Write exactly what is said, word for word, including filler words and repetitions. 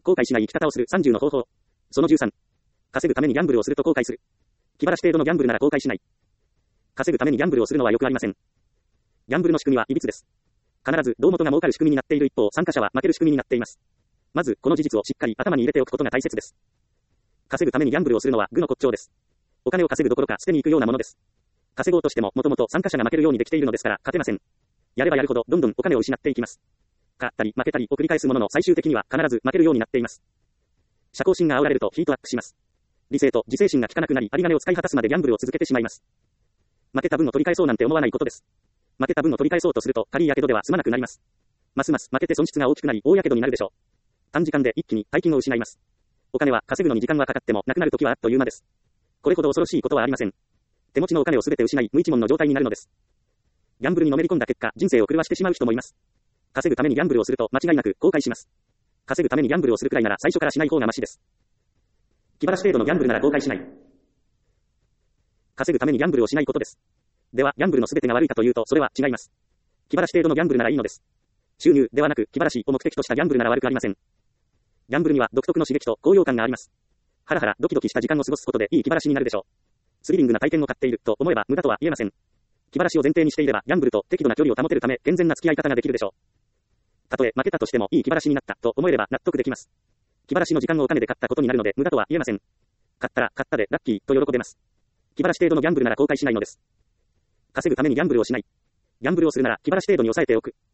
後悔しない生き方をするさんじゅうの方法。そのじゅうさん。稼ぐためにギャンブルをすると後悔する。気晴らし程度のギャンブルなら後悔しない。稼ぐためにギャンブルをするのはよくありません。ギャンブルの仕組みは歪です。必ず胴元が儲かる仕組みになっている一方、参加者は負ける仕組みになっています。まず、この事実をしっかり頭に入れておくことが大切です。稼ぐためにギャンブルをするのは愚の骨頂です。お金を稼ぐどころか捨てに行くようなものです。稼ごうとしても、もともと参加者が負けるようにできているのですから、勝てません。やればやるほど、どんどんお金を失っていきます。勝ったり負けたりを繰り返すものの最終的には必ず負けるようになっています。社交心が煽られるとヒートアップします。理性と自制心が効かなくなり、有り金を使い果たすまでギャンブルを続けてしまいます。負けた分を取り返そうなんて思わないことです。負けた分を取り返そうとすると、軽いやけどでは済まなくなります。ますます負けて損失が大きくなり、大やけどになるでしょう。短時間で一気に大金を失います。お金は稼ぐのに時間はかかっても、なくなるときはあっという間です。これほど恐ろしいことはありません。手持ちのお金をすべて失い、無一文の状態になるのです。ギャンブルにのめり込んだ結果、人生を狂わしてしまう人もいます。稼ぐためにギャンブルをすると間違いなく後悔します。稼ぐためにギャンブルをするくらいなら最初からしない方がマシです。気晴らし程度のギャンブルなら後悔しない。稼ぐためにギャンブルをしないことです。では、ギャンブルの全てが悪いかというと、それは違います。気晴らし程度のギャンブルならいいのです。収入ではなく、気晴らしを目的としたギャンブルなら悪くありません。ギャンブルには独特の刺激と高揚感があります。ハラハラドキドキした時間を過ごすことでいい気晴らしになるでしょう。スリリングな体験を買っていると思えば無駄とは言えません。気晴らしを前提にしていれば、ギャンブルと適度な距離を保てるため、健全な付き合い方ができるでしょう。たとえ負けたとしてもいい気晴らしになったと思えれば納得できます。気晴らしの時間をお金で買ったことになるので無駄とは言えません。買ったら買ったでラッキーと喜べます。気晴らし程度のギャンブルなら後悔しないのです。稼ぐためにギャンブルをしない。ギャンブルをするなら気晴らし程度に抑えておく。